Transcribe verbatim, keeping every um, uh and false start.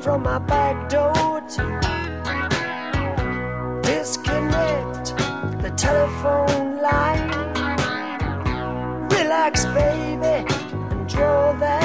from my back door to disconnect the telephone line. Relax, baby, and draw that